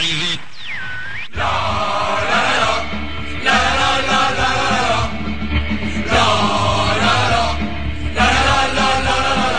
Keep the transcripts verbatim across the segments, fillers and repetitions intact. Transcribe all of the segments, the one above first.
arriver. La la la la la la la la la la la la la la la la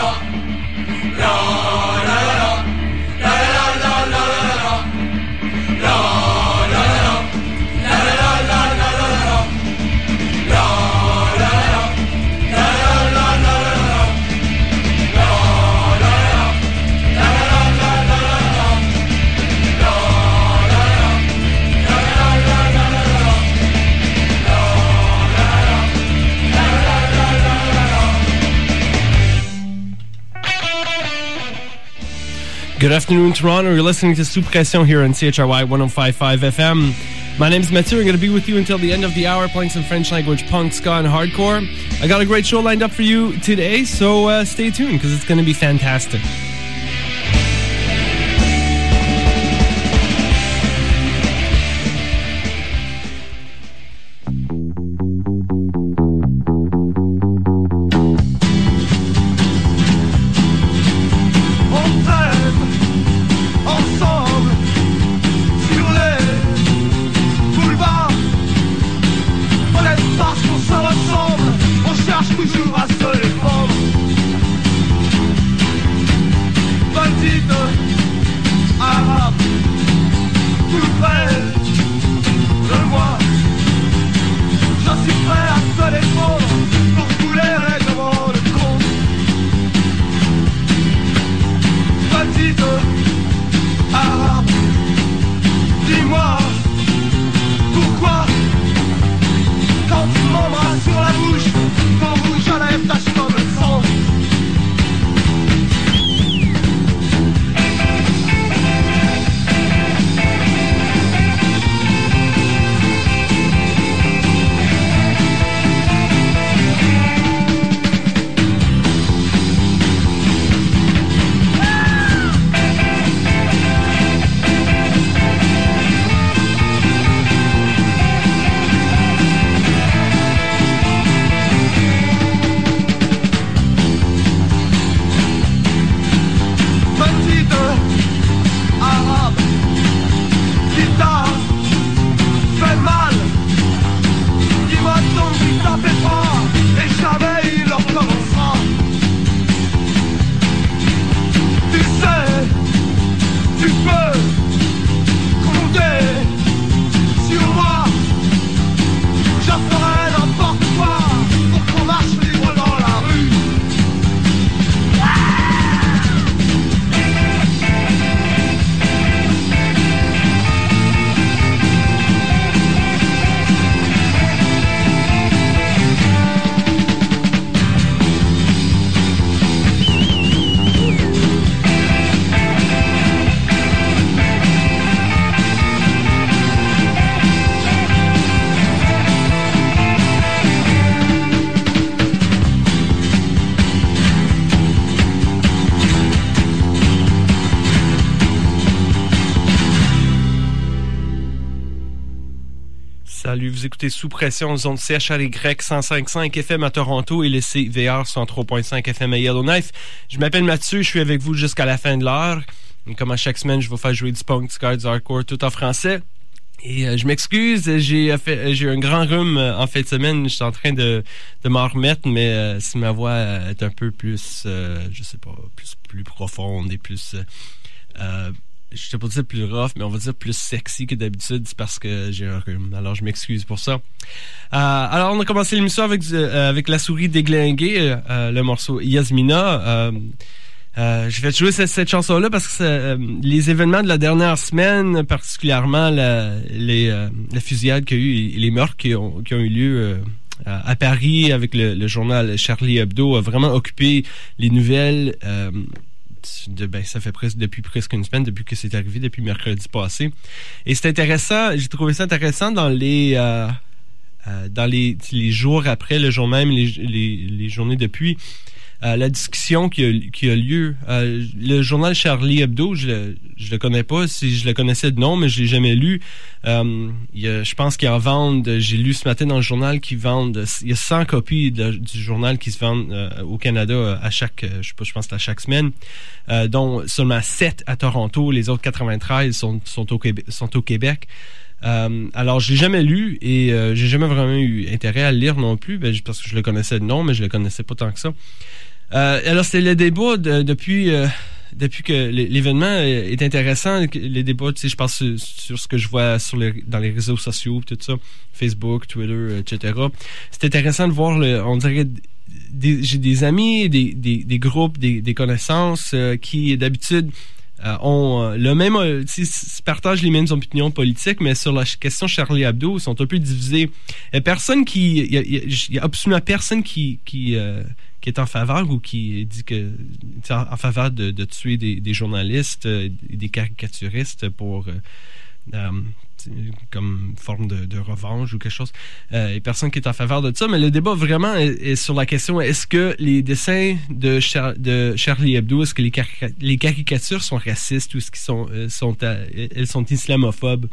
Good afternoon, Toronto. You're listening to Sous Pression here on C H R Y one oh five point five F M. My name's Mathieu. I'm going to be with you until the end of the hour playing some French language punk, ska, and hardcore. I got a great show lined up for you today, so uh, stay tuned because it's going to be fantastic. Salut, vous écoutez Sous Pression, zone C H R Y cent cinq virgule cinq F M à Toronto et le C V R cent trois virgule cinq F M à Yellowknife. Je m'appelle Mathieu, je suis avec vous jusqu'à la fin de l'heure. Et comme à chaque semaine, je vais faire jouer du punk, du ska, du hardcore, tout en français. Et euh, je m'excuse, j'ai fait, j'ai eu un grand rhume euh, en fin de semaine. Je suis en train de, de m'en remettre, mais euh, si ma voix euh, est un peu plus, euh, je sais pas, plus, plus profonde et plus... Euh, euh, je ne sais pas dire plus rough, mais on va dire plus sexy que d'habitude, c'est parce que j'ai un rhume. Alors, je m'excuse pour ça. Euh, alors, on a commencé l'émission avec, euh, avec La Souris Déglinguée, euh, le morceau Yasmina. Euh, euh, j'ai fait jouer cette, cette chanson-là parce que euh, les événements de la dernière semaine, particulièrement la, les, euh, la fusillade qu'il y a eu et les meurtres qui ont, qui ont eu lieu euh, à, à Paris avec le, le journal Charlie Hebdo, a vraiment occupé les nouvelles... Euh, De, ben, ça fait presque depuis presque une semaine, depuis que c'est arrivé, depuis mercredi passé. Et c'est intéressant, j'ai trouvé ça intéressant dans les euh, euh, dans les, les jours après, le jour même, les, les, les journées depuis, euh, la discussion qui a, qui a lieu. Euh, le journal Charlie Hebdo, je le, je le connais pas, si je le connaissais de nom, mais je l'ai jamais lu. Euh, il y a, je pense qu'ils en vendent, j'ai lu ce matin dans le journal qu'ils vendent, il y a cent copies de, du journal qui se vendent euh, au Canada à chaque, je sais pas, je pense à chaque semaine, euh, dont seulement sept à Toronto, les autres quatre-vingt-treize sont, sont, au, Québec, sont au Québec. Euh, alors, je l'ai jamais lu et euh, j'ai jamais vraiment eu intérêt à le lire non plus, ben, parce que je le connaissais de nom, mais je le connaissais pas tant que ça. Euh, alors, c'est le débat de, depuis euh, depuis que l'événement est intéressant. Les débats, tu sais, je pense sur, sur ce que je vois sur les, dans les réseaux sociaux, tout ça, Facebook, Twitter, et cetera. C'est intéressant de voir, le, on dirait, des, j'ai des amis, des, des, des groupes, des, des connaissances euh, qui, d'habitude, Euh, ont euh, le même, euh, partagent les mêmes opinions politiques, mais sur la question Charlie Hebdo, ils sont un peu divisés. Il y a personne qui, il y a, il y a absolument personne qui, qui, euh, qui est en faveur ou qui dit que, en, en faveur de, de tuer des, des journalistes, euh, des caricaturistes pour, euh, euh, comme forme de, de revanche ou quelque chose. Euh, il y a personne qui est en faveur de ça, mais le débat vraiment est, est sur la question, est-ce que les dessins de, Char- de Charlie Hebdo, est-ce que les, carica- les caricatures sont racistes ou est-ce qu'ils sont, euh, sont à, elles sont islamophobes?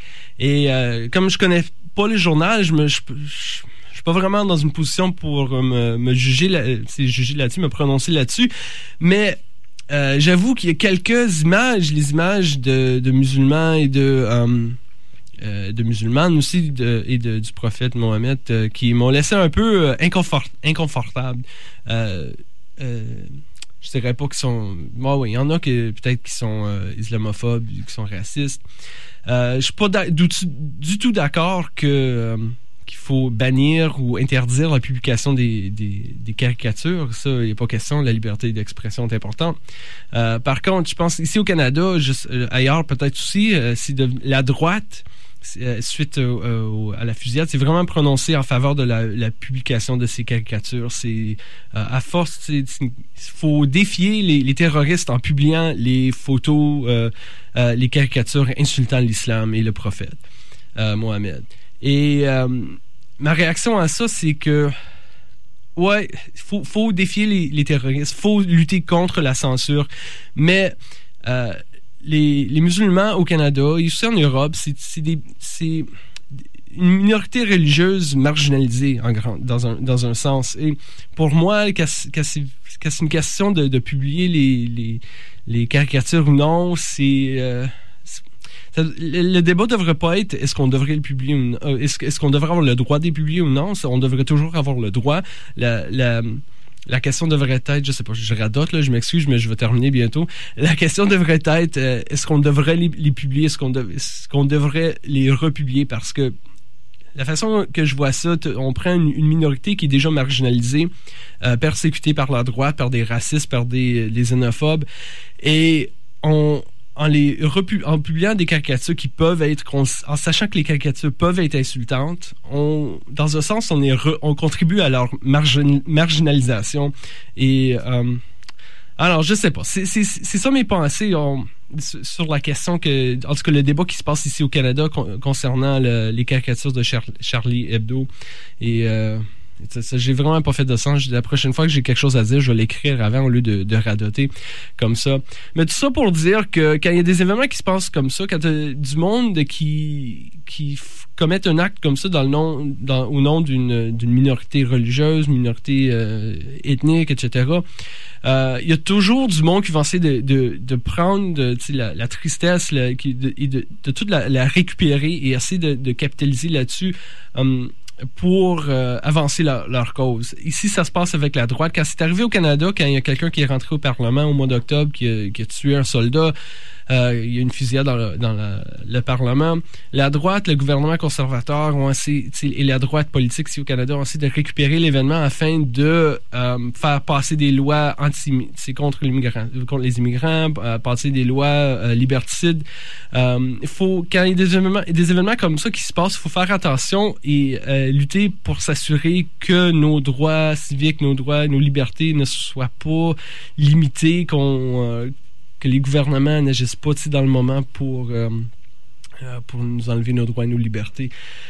Et euh, comme je connais pas le journal, je me je, je, je suis pas vraiment dans une position pour me, me juger, là, juger là-dessus, me prononcer là-dessus, mais euh, j'avoue qu'il y a quelques images, les images de, de musulmans et de... Euh, Euh, de musulmanes aussi de, et de, du prophète Mohammed euh, qui m'ont laissé un peu euh, inconfort, inconfortable. Euh, euh, je dirais pas qu'ils sont... Bon, oui, il y en a qui peut-être qui sont euh, islamophobes, qui sont racistes. Euh, je suis pas du, du tout d'accord que euh, qu'il faut bannir ou interdire la publication des, des, des caricatures. Ça, il n'y a pas question. La liberté d'expression est importante. Euh, par contre, je pense ici au Canada, juste, euh, ailleurs peut-être aussi, euh, si de, la droite... suite au, au, à la fusillade, c'est vraiment prononcé en faveur de la, la publication de ces caricatures. C'est euh, à force, il faut défier les, les terroristes en publiant les photos, euh, euh, les caricatures insultant l'islam et le prophète euh, Mohammed. Et euh, ma réaction à ça, c'est que ouais, faut faut défier les, les terroristes, faut lutter contre la censure, mais euh, Les, les musulmans au Canada et aussi en Europe, c'est, c'est, des, c'est une minorité religieuse marginalisée en grand, dans, un, dans un sens. Et pour moi, quand c'est, quand c'est, quand c'est une question de, de publier les, les, les caricatures ou non, c'est... Euh, c'est le, le débat ne devrait pas être est-ce qu'on devrait le publier ou non, est-ce, est-ce qu'on devrait avoir le droit de les publier ou non. On devrait toujours avoir le droit. La... la La question devrait être, je sais pas, je radote, là, je m'excuse, mais je vais terminer bientôt. La question devrait être, euh, est-ce qu'on devrait les, les publier, est-ce qu'on, de, est-ce qu'on devrait les republier? Parce que la façon que je vois ça, on prend une, une minorité qui est déjà marginalisée, euh, persécutée par la droite, par des racistes, par des, des xénophobes, et on... En, les repu- en publiant des caricatures qui peuvent être, en sachant que les caricatures peuvent être insultantes, on, dans un sens, on, est re, on contribue à leur margin, marginalisation. Et euh, alors, je sais pas, c'est, c'est, c'est ça mes pensées on, sur la question que, en tout cas, le débat qui se passe ici au Canada con, concernant le, les caricatures de Char, Charlie Hebdo. Et euh, Ça, ça, j'ai vraiment pas fait de sens. La prochaine fois que j'ai quelque chose à dire, je vais l'écrire avant au lieu de, de radoter comme ça. Mais tout ça pour dire que quand il y a des événements qui se passent comme ça, quand il y a du monde qui, qui f- commettent un acte comme ça dans le nom, dans, au nom d'une, d'une minorité religieuse, minorité euh, ethnique, et cetera, euh, il y a toujours du monde qui va essayer de, de, de prendre de, la, la tristesse la, qui, de, et de, de toute la, la récupérer et essayer de, de capitaliser là-dessus. Um, pour euh, avancer leur, leur cause. Ici, ça se passe avec la droite. Quand c'est arrivé au Canada, quand il y a quelqu'un qui est rentré au Parlement au mois d'octobre, qui a, qui a tué un soldat, euh, il y a une fusillade dans le, dans la, le Parlement. La droite, le gouvernement conservateur ont essayé, et la droite politique ici au Canada ont essayé de récupérer l'événement afin de euh, faire passer des lois anti, c'est contre, contre les immigrants, euh, passer des lois euh, liberticides. Euh, il faut, quand il y a des événements, des événements comme ça qui se passent, il faut faire attention et euh, lutter pour s'assurer que nos droits civiques, nos droits, nos libertés ne soient pas limités, qu'on euh, que les gouvernements n'agissent pas dans le moment pour, euh, pour nous enlever nos droits et nos libertés.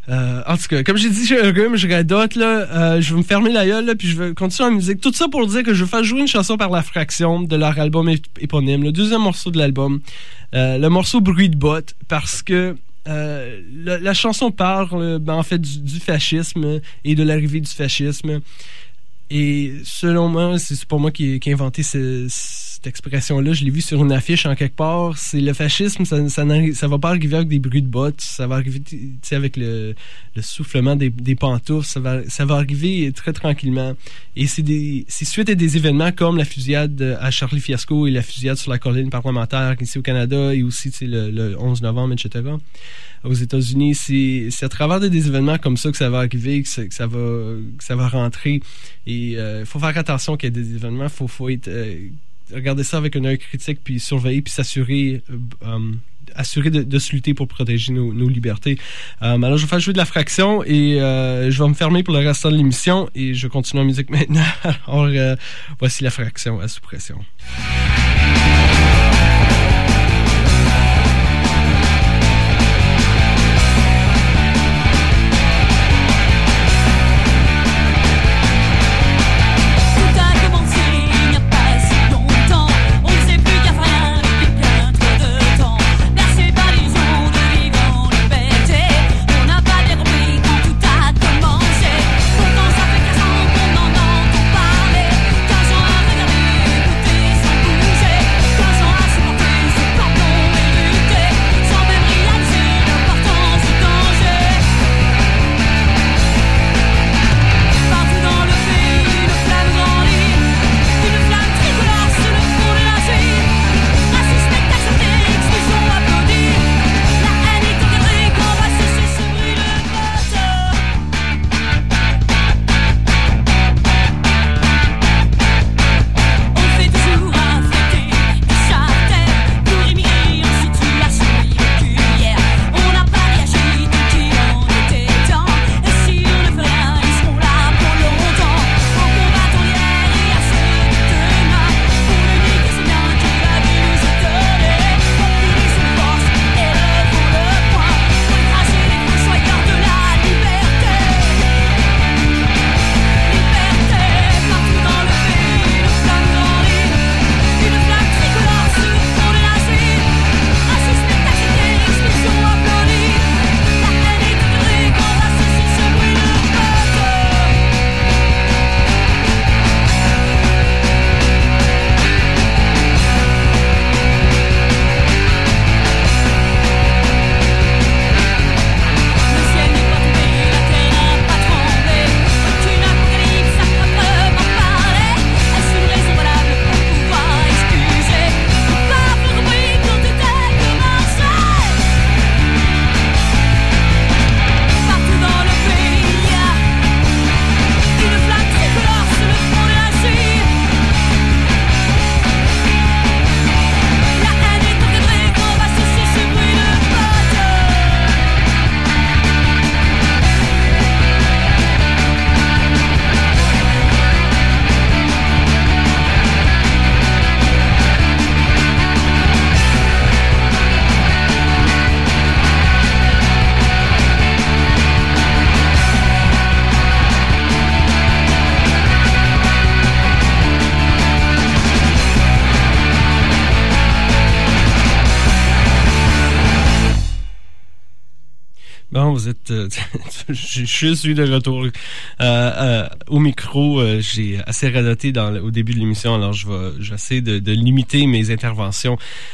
Euh, en tout cas, comme j'ai dit, j'ai un rhume, je radote, là. Euh, je vais me fermer la gueule, là, puis je vais continuer la musique. Tout ça pour dire que je vais faire jouer une chanson par la fraction de leur album ép- éponyme, le deuxième morceau de l'album. Euh, le morceau Bruit de bottes, parce que euh, la, la chanson parle, ben, en fait, du, du fascisme et de l'arrivée du fascisme. Et selon moi, c'est pas moi qui, qui ai inventé ce, cette expression-là. Je l'ai vu sur une affiche en quelque part. C'est le fascisme, ça, ça, ça va pas arriver avec des bruits de bottes. Ça va arriver, tu sais, avec le, le soufflement des, des pantoufles. Ça va, ça va arriver très tranquillement. Et c'est des, c'est suite à des événements comme la fusillade à Charlie Fiasco et la fusillade sur la colline parlementaire ici au Canada et aussi, tu sais, le, le onze novembre, et cetera aux États-Unis, c'est, c'est à travers des événements comme ça que ça va arriver, que ça, que ça va, que ça va rentrer. Et il euh, faut faire attention qu'il y ait des événements. Il faut, faut être, euh, regarder ça avec un œil critique, puis surveiller, puis s'assurer, euh, euh, assurer de, de se lutter pour protéger nos, nos libertés. Euh, alors, je vais faire jouer de la fraction et euh, je vais me fermer pour le restant de l'émission et je continue en musique maintenant. Alors, euh, voici la fraction à sous-pression. Bon, vous êtes... Euh, je, je suis de retour euh, euh, au micro. Euh, j'ai assez radoté dans, au début de l'émission, alors je vais, je vais essayer de, de limiter mes interventions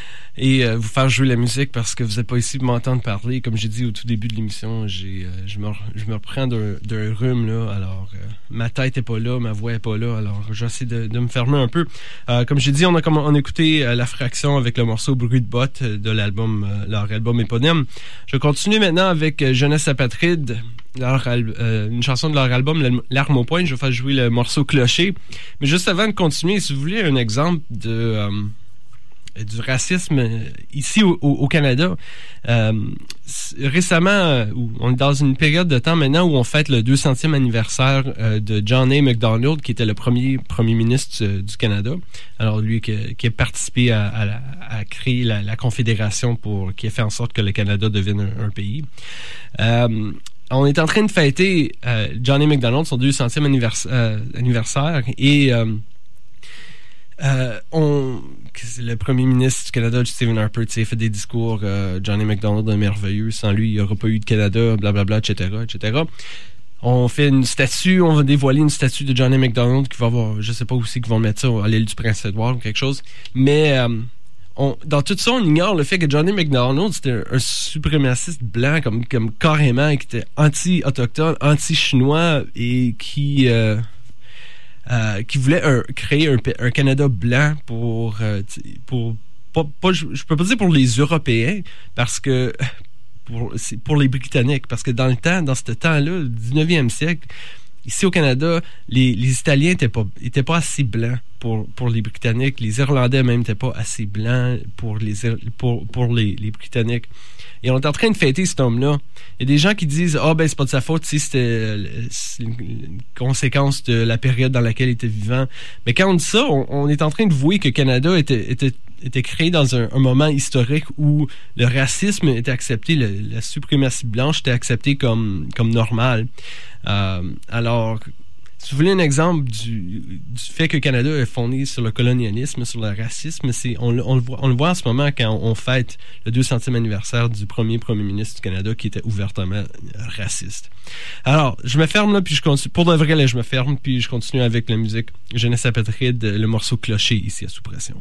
et euh, vous faire jouer la musique parce que vous n'êtes pas ici pour m'entendre parler. Comme j'ai dit au tout début de l'émission, j'ai, euh, je, me, je me reprends d'un, d'un rhume, là. Alors, euh, ma tête est pas là, ma voix est pas là. Alors, j'essaie de, de me fermer un peu. Euh, comme j'ai dit, on a, on a écouté euh, la fraction avec le morceau Bruit de bottes de l'album, euh, leur album éponyme. Je continue maintenant avec euh, Jeunesse apatride, leur al- euh, une chanson de leur album, L'arme au poing. Je vais faire jouer le morceau Clocher. Mais juste avant de continuer, si vous voulez un exemple de... Euh, du racisme ici au, au, au Canada. Euh, récemment, on est dans une période de temps maintenant où on fête le deux centième anniversaire euh, de John A. Macdonald, qui était le premier premier ministre du, du Canada. Alors lui qui, qui a participé à, à, à créer la, la Confédération pour qui a fait en sorte que le Canada devienne un, un pays. Euh, on est en train de fêter euh, Johnny MacDonald, son deux centième anniversaire, euh, anniversaire et euh, euh, on, le premier ministre du Canada, Stephen Harper, a fait des discours euh, Johnny MacDonald est merveilleux, sans lui, il n'y aurait pas eu de Canada, blablabla, et cetera, et cetera. On fait une statue, on va dévoiler une statue de Johnny MacDonald qui va avoir, je sais pas où c'est qu'ils vont mettre ça, à l'île du Prince-Édouard ou quelque chose, mais... Euh, On, dans tout ça, on ignore le fait que Johnny MacDonald, c'était un, un suprémaciste blanc, comme, comme carrément, qui était anti-autochtone, anti-chinois, et qui, euh, euh, qui voulait un, créer un, un Canada blanc pour, euh, pour pas, pas, je, je peux pas dire pour les Européens, parce que, pour, c'est pour les Britanniques, parce que dans le temps, dans ce temps-là, le dix-neuvième siècle, ici au Canada, les, les Italiens étaient pas, étaient pas assez blancs pour, pour les Britanniques. Les Irlandais même n'étaient pas assez blancs pour les, pour, pour les, les Britanniques. Et on est en train de fêter cet homme-là. Il y a des gens qui disent « Ah, oh, ben, c'est pas de sa faute, si c'était c'est une conséquence de la période dans laquelle il était vivant. » Mais quand on dit ça, on, on est en train de vouer que le Canada était, était, était créé dans un, un moment historique où le racisme était accepté, le, la suprématie blanche était acceptée comme, comme normale. Euh, alors, si vous voulez un exemple du, du fait que le Canada est fondé sur le colonialisme, sur le racisme, c'est, on, on, le voit, on le voit en ce moment quand on fête le deux centième anniversaire du premier premier ministre du Canada qui était ouvertement raciste. Alors, je me ferme là, puis je continue. Pour de vrai, là, je me ferme, puis je continue avec la musique. Jeunesse Apatride, le morceau Clocher, ici à Sous Pression.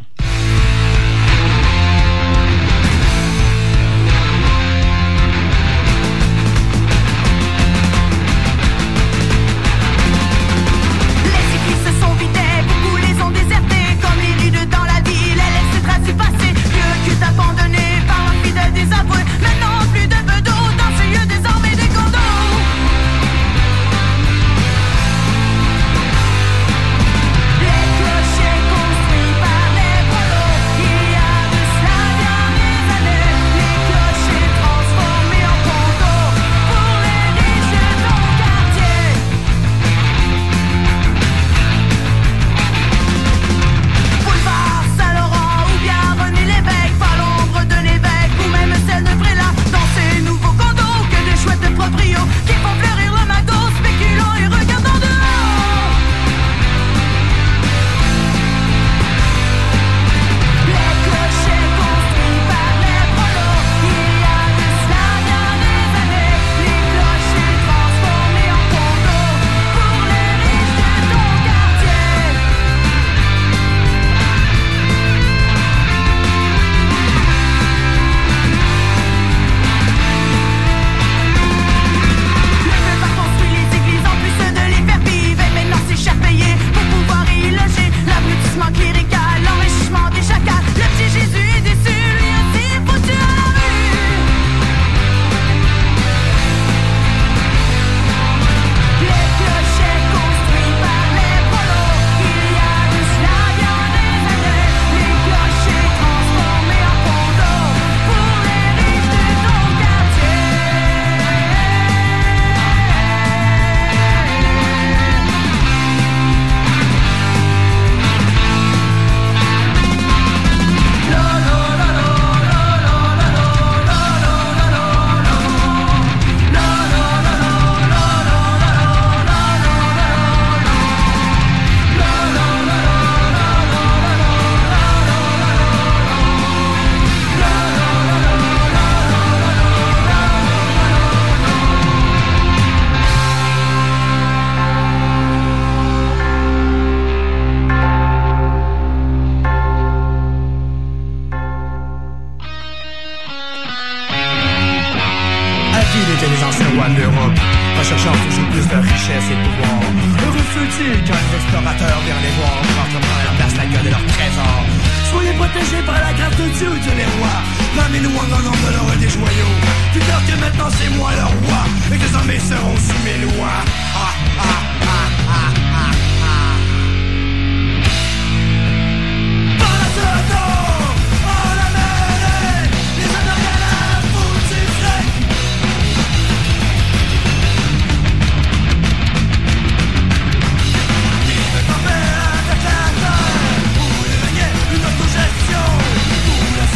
Recherchant toujours plus de richesse et de pouvoir. Heureux fut-il qu'un restaurateur vient les voir, entreprend à leur place la gueule de leur trésor. Soyez protégés par la grâce de Dieu et de les rois. Ramenez-nous en honneur de l'or et des joyaux. Plus tard que maintenant c'est moi le roi, et que désormais seront sous mes lois. Ah, ah, ah, ah, ah, ah.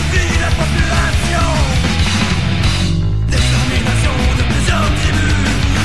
Détermination de plusieurs tribus.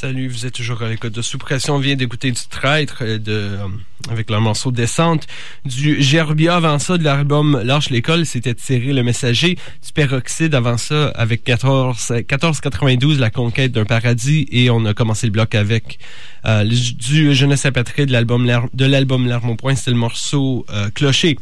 Salut, vous êtes toujours à l'écoute de Sous Pression. On vient d'écouter du Traître de, euh, avec leur morceau Descente. Du Gerbia avant ça, de l'album Lâche l'école, c'était tiré Le Messager. Du Peroxyde avant ça, avec quatorze, quatorze quatre-vingt-douze, La Conquête d'un paradis. Et on a commencé le bloc avec euh, du Jeunesse à Patrie de l'album, de l'album Larmes au Poing. C'était le morceau euh, Clocher.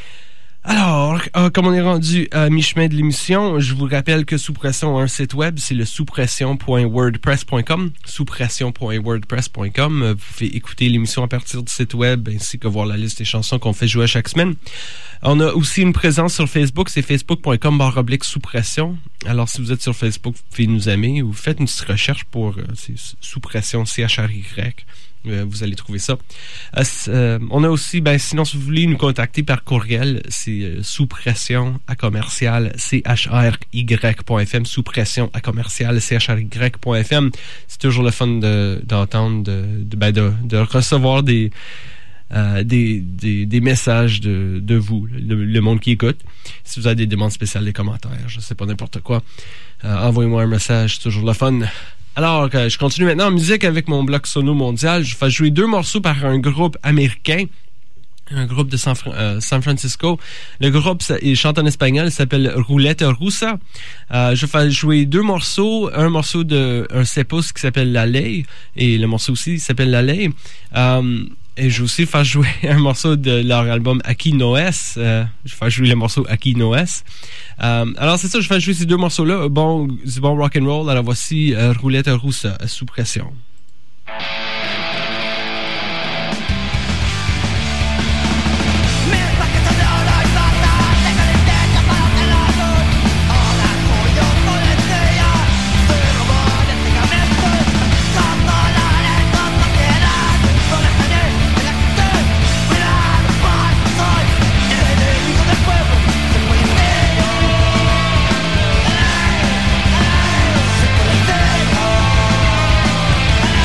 Alors, euh, comme on est rendu à mi-chemin de l'émission, je vous rappelle que Sous Pression a un site web, c'est le souspression point wordpress point com, souspression point wordpress point com. Vous pouvez écouter l'émission à partir du site web, ainsi que voir la liste des chansons qu'on fait jouer chaque semaine. On a aussi une présence sur Facebook, c'est facebook point com barre oblique Sous Pression. Alors, si vous êtes sur Facebook, vous pouvez nous aimer ou faites une petite recherche pour euh, Sous Pression, C H R Y. Euh, vous allez trouver ça. Euh, euh, on a aussi, ben sinon, si vous voulez nous contacter par courriel, c'est euh, sous pression à commercial c h r y point f m, sous pression à commercial c h r y point f m. C'est toujours le fun de, d'entendre, de, de, ben de, de recevoir des, euh, des, des, des messages de, de vous, le, le monde qui écoute. Si vous avez des demandes spéciales, des commentaires, je sais pas, n'importe quoi, euh, envoyez-moi un message, c'est toujours le fun. Alors, euh, je continue maintenant en musique avec mon bloc sono mondial. Je vais jouer deux morceaux par un groupe américain, un groupe de San, euh, San Francisco. Le groupe, ça, il chante en espagnol, il s'appelle Ruleta Rusa. Euh, je vais jouer deux morceaux, un morceau de un sept pouces qui s'appelle La Ley, et le morceau aussi s'appelle La Ley. Euh, Et je vais aussi faire jouer un morceau de leur album Aquí Noes. Euh, je vais faire jouer le morceau Aquí Noes. Euh, alors c'est ça, je vais faire jouer ces deux morceaux-là. Bon, du bon rock'n'roll. Alors voici euh, Ruleta Rusa, Sous Pression. We'll be right back.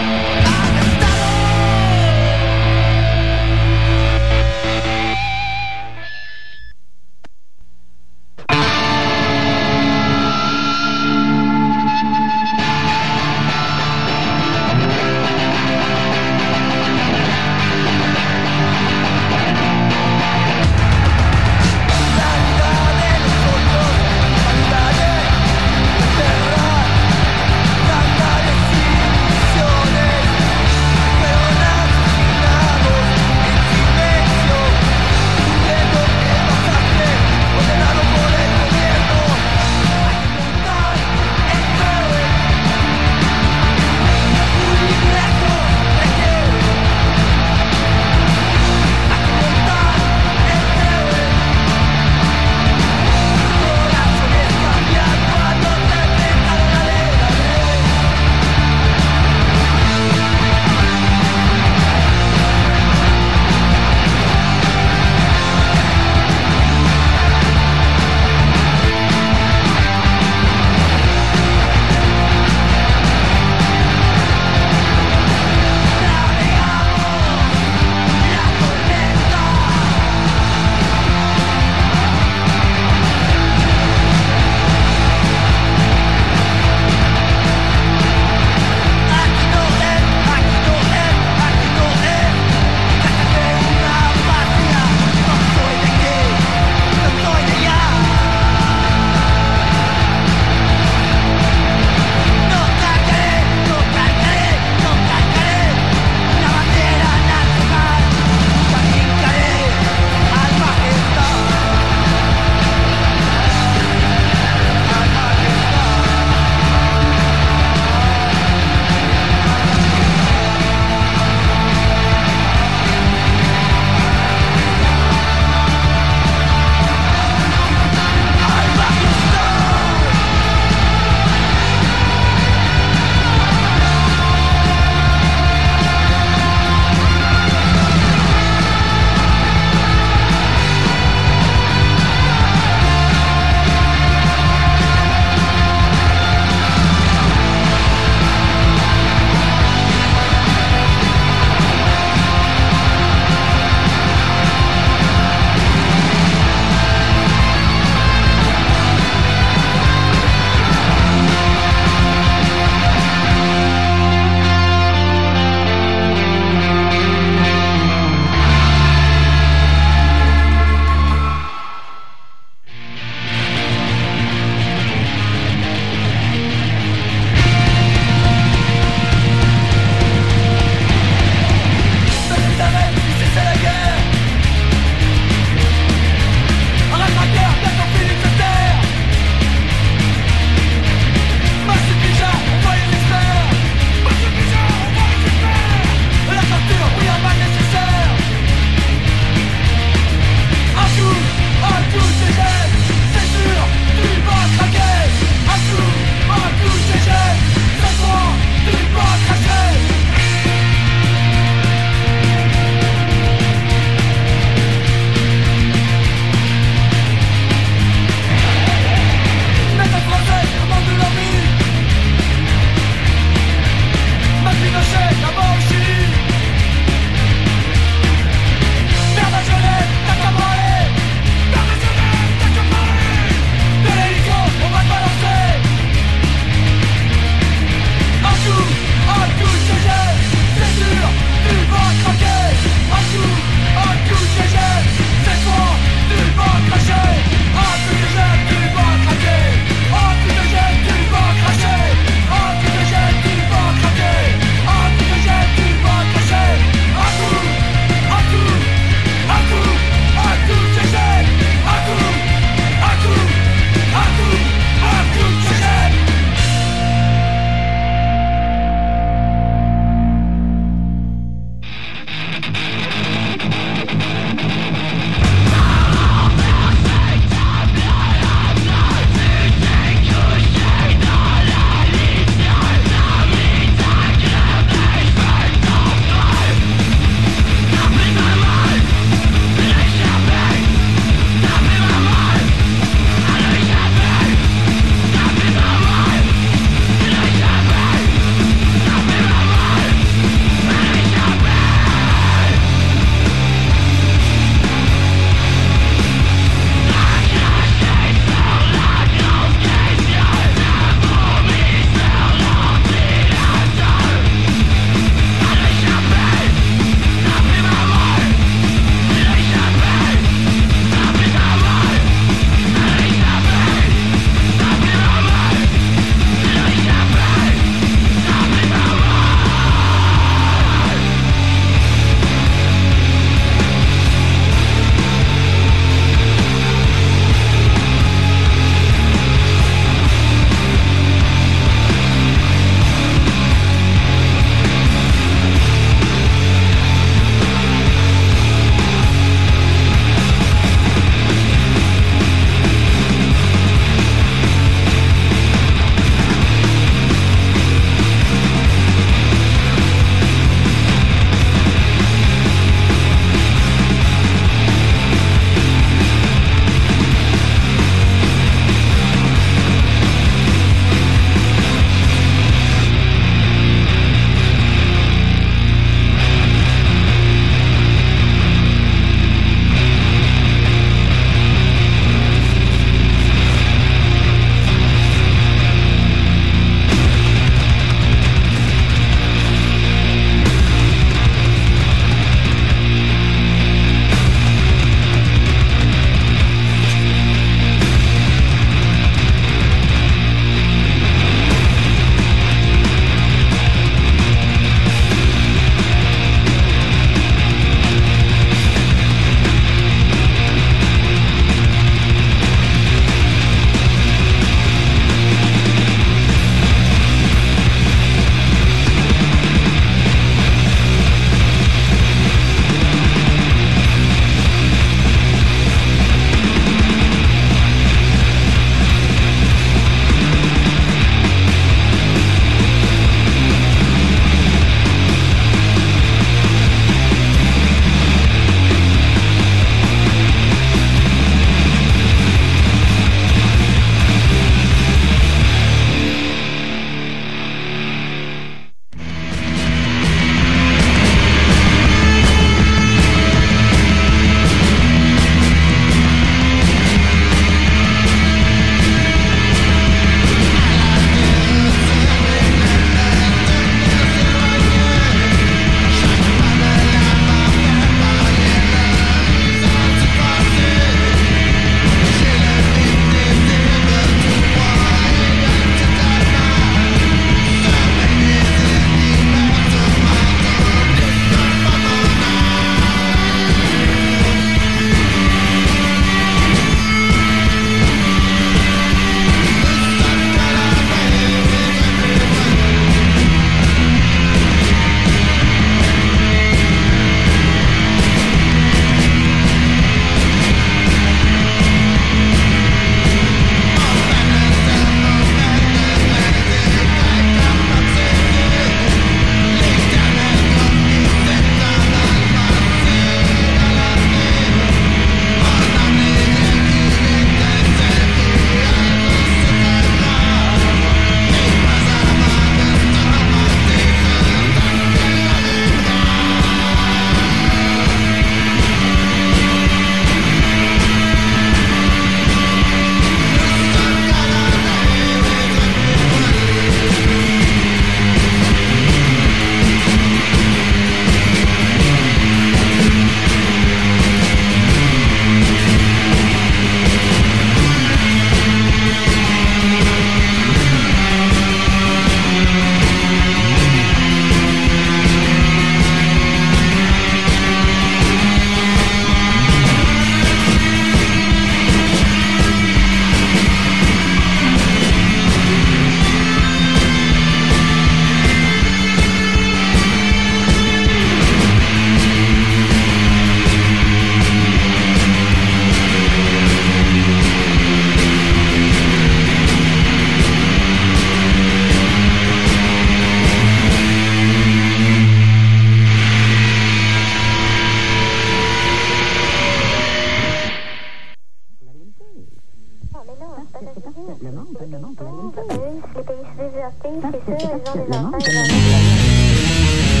simplement, je me mets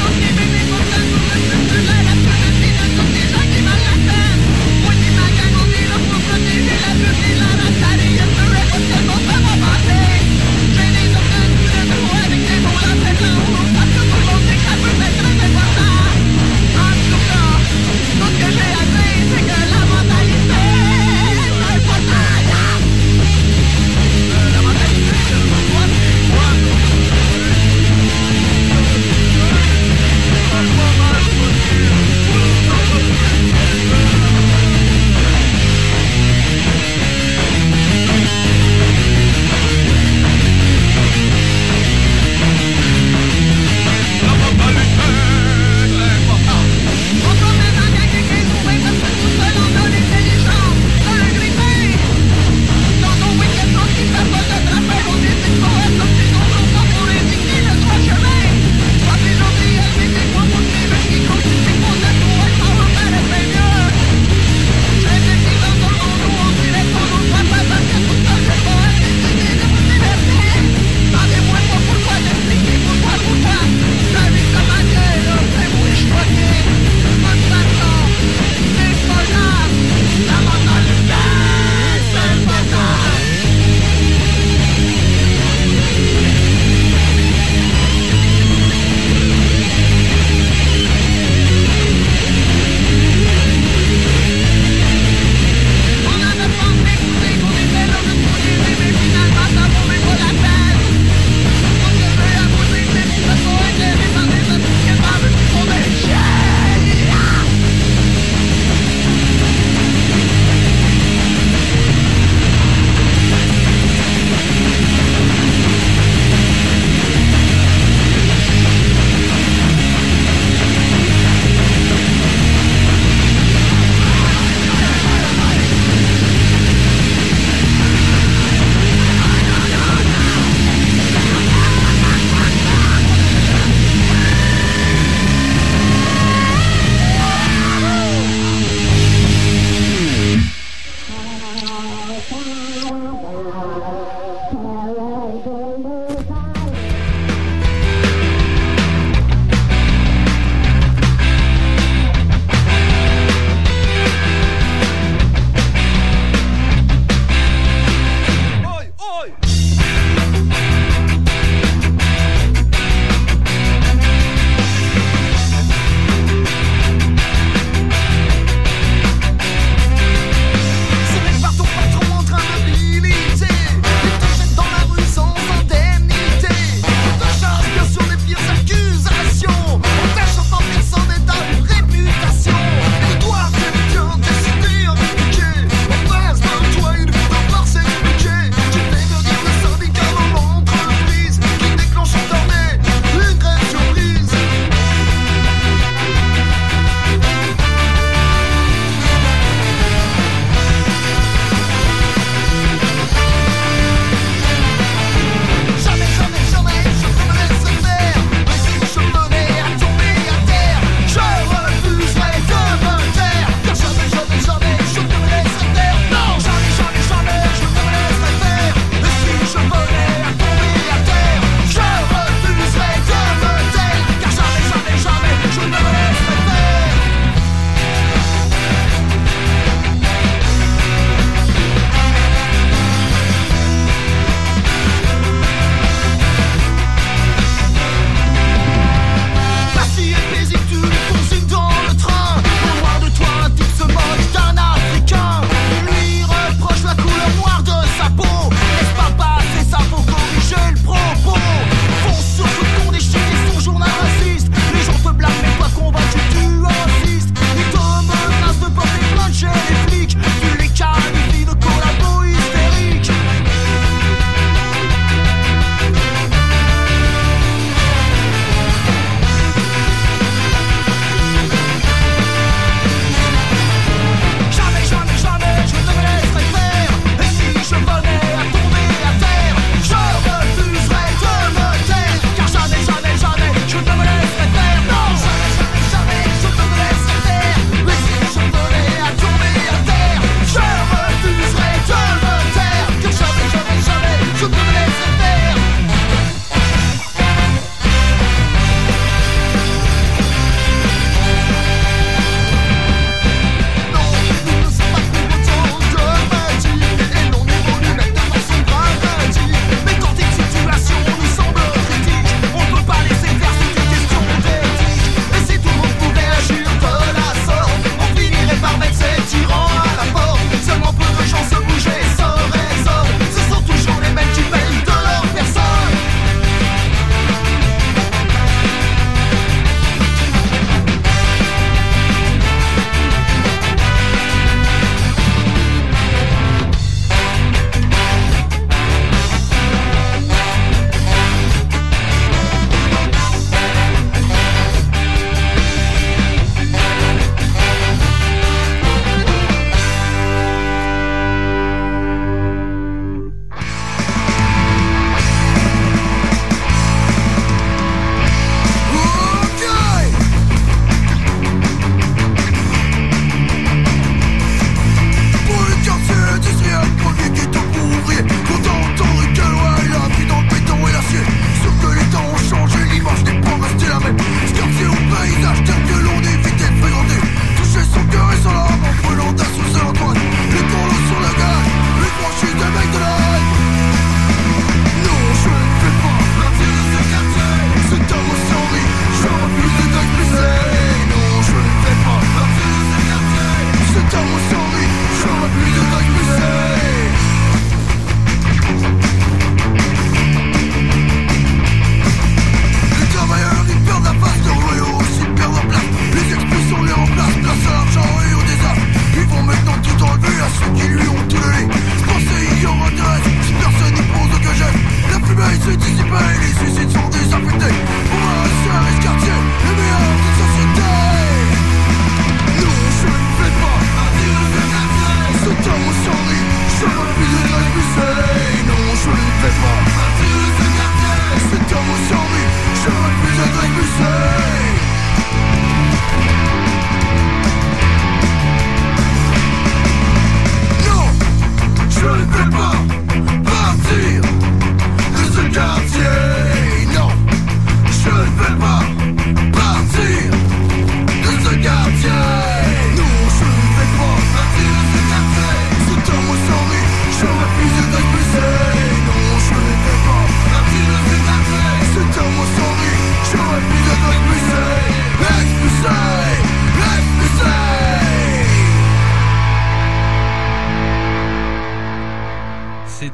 Moi,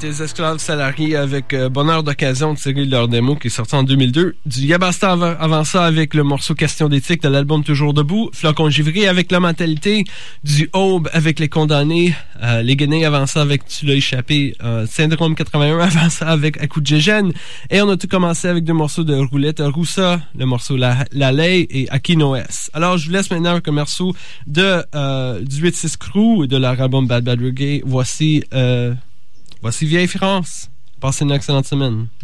Les Esclaves Salariés avec euh, Bonheur d'occasion tiré de leur démo qui est sorti en deux mille deux. Du Yabasta avant, avant ça avec le morceau Question d'éthique de l'album Toujours debout. Flocon Givré avec La Mentalité. Du Aube avec Les Condamnés. Euh, les Guinées avant ça avec Tu l'as échappé. Euh, Syndrome quatre-vingt-un avant ça avec À coup de Gégène. Et on a tout commencé avec deux morceaux de Roulette Roussa, le morceau La, La Ley et Aquinoès. Alors je vous laisse maintenant avec un morceau de, euh, du huit six Crew de leur album Bad Bad Reggae. Voici... Euh, Voici Vieille France. Passez une excellente semaine.